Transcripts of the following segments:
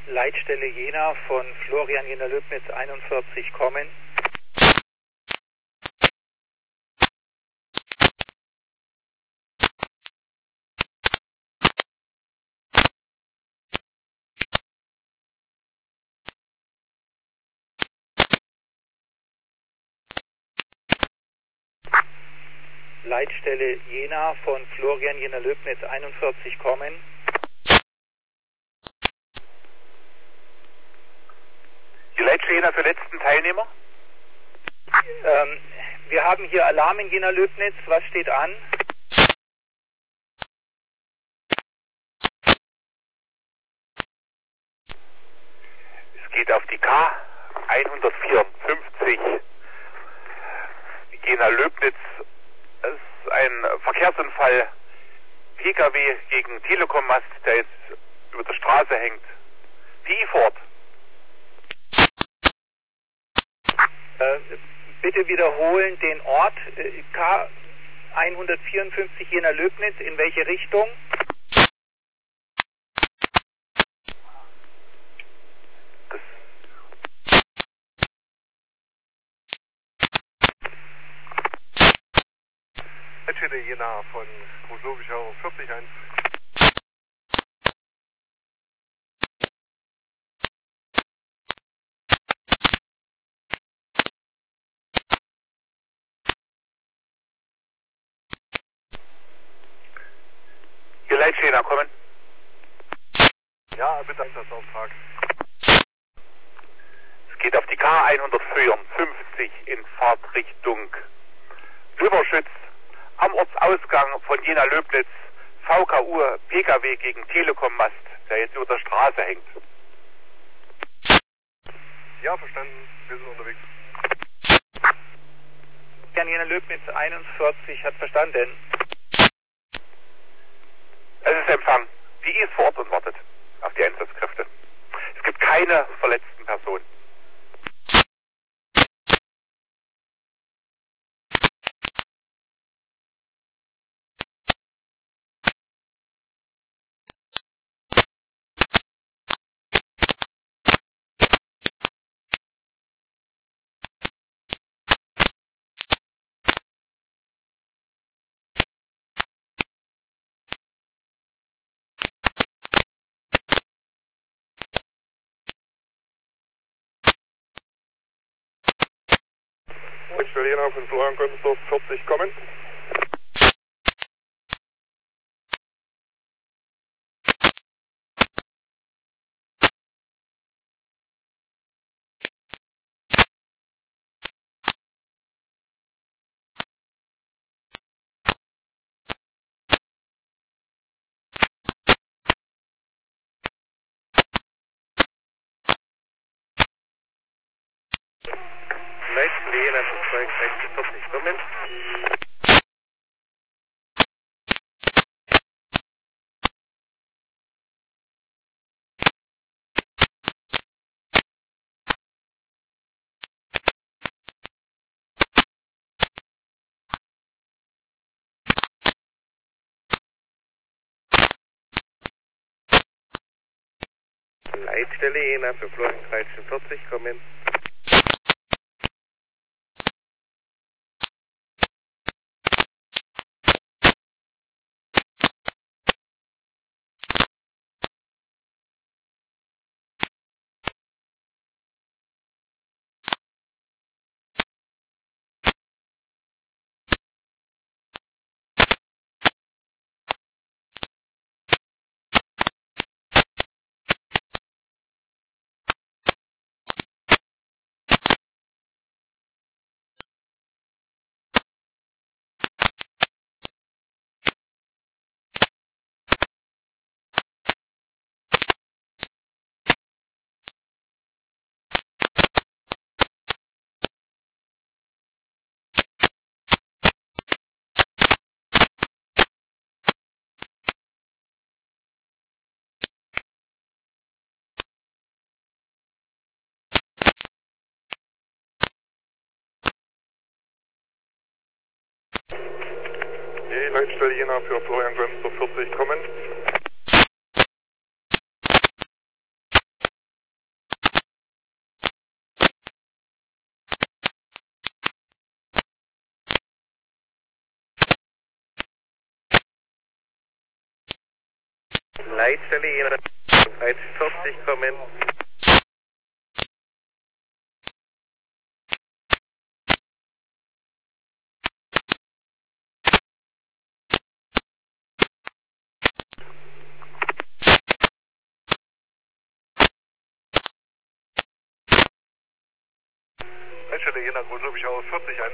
Leitstelle Jena von Florian Jena Löbnitz 41 kommen. Leitstelle Jena von Florian Jena Löbnitz 41 kommen. Die Leitstelle Jena für letzten Teilnehmer? Wir haben hier Alarm in Jena Löbnitz. Was steht an? Es geht auf die K 154 Jena Löbnitz. Es ist ein Verkehrsunfall. PKW gegen Telekom-Mast, der jetzt über der Straße hängt. Die Ford. Bitte wiederholen den Ort K 154 Jena Löbnitz. In welche Richtung? Leitstelle Jena von Großlobischau 40-1. Hier Leitstelle Jena kommen. Ja, bitte Einsatzauftrag. Es geht auf die K 154 in Fahrtrichtung Überschütz. Am Ortsausgang von Jena Löbnitz, VKU PKW gegen Telekom-Mast, der jetzt über der Straße hängt. Ja, verstanden. Wir sind unterwegs. Jena Löbnitz 41 hat verstanden. Es ist Empfang. Die ist vor Ort und wartet auf die Einsatzkräfte. Es gibt keine verletzten Personen. Leitstelle Jena von Florian Gönsdorf 40 kommen. Leitstelle Jena von 40 kommen. Leitstelle Jena für Florian 1340 kommen. Die Leitstelle Jena für Florian Gönsdorf 40 kommen. Leitstelle Jena 1340 kommen. Leitstelle Jena Großlöbichau 40-1.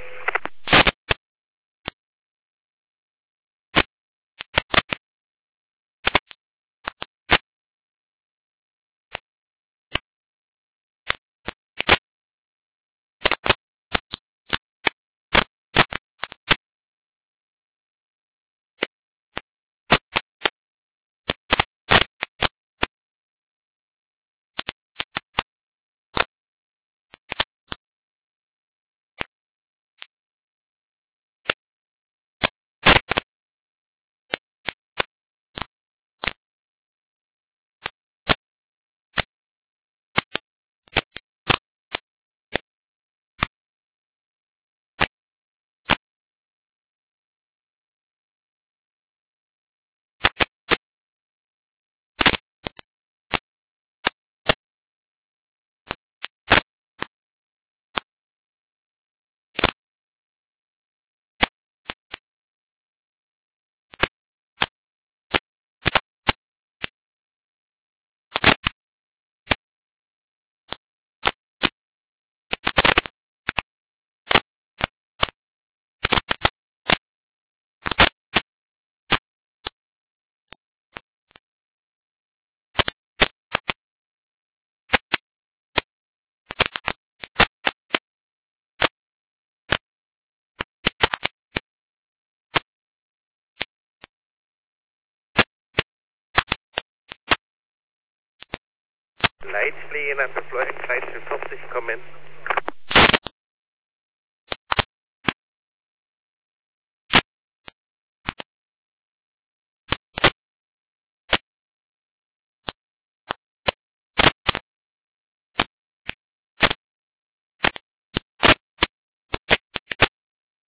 Leitstelle Jena für Florian 1340 kommen.